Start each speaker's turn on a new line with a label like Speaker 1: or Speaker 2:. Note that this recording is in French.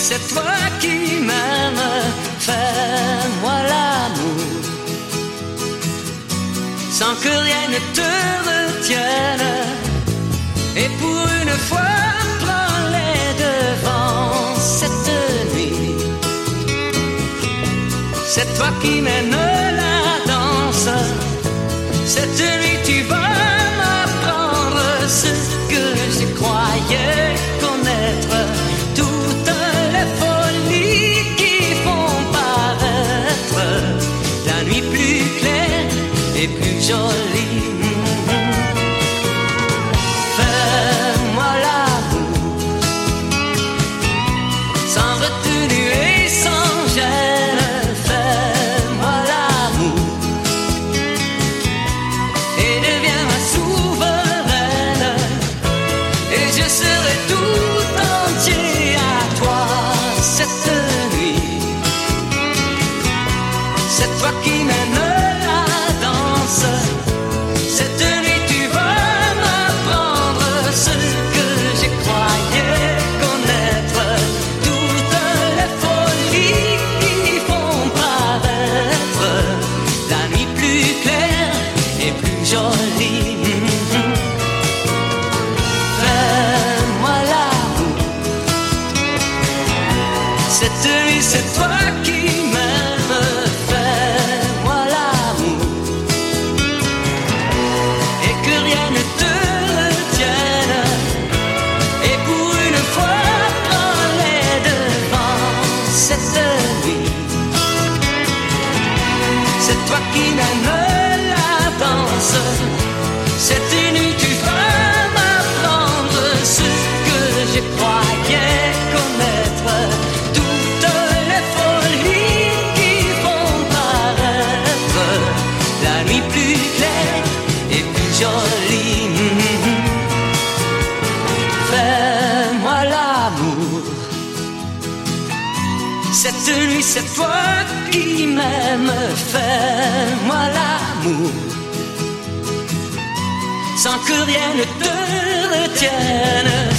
Speaker 1: c'est toi qui m'aimes, fais-moi l'amour, sans que rien ne te retienne, et pour une fois, prends les devants cette nuit. C'est toi qui mènes la danse, cette nuit tu vas m'apprendre ce que je croyais connaître, toutes les folies qui font paraître la nuit plus claire et plus jolie. Fais-moi l'amour, sans retenue et sans gêne. Fais-moi l'amour et deviens ma souveraine, et je serai tout entier à toi cette nuit. C'est toi qui mènes la danse, cette nuit tu vas m'apprendre ce que je croyais connaître, toutes les folies qui font paraître la nuit plus claire et plus jolie. Fais-moi l'amour, cette nuit c'est toi qui m'aimes. Fais-moi l'amour, et que rien ne te retienne, et pour une fois prends les devants cette nuit. C'est toi qui mènes la danse, cette nuit tu vas m'apprendre ce que je croyais connaître, toutes les folies qui font paraître la nuit plus claire et plus jolie. Fais-moi l'amour, cette nuit c'est toi qui m'aimes. Fais-moi l'amour, sans que rien ne te retienne,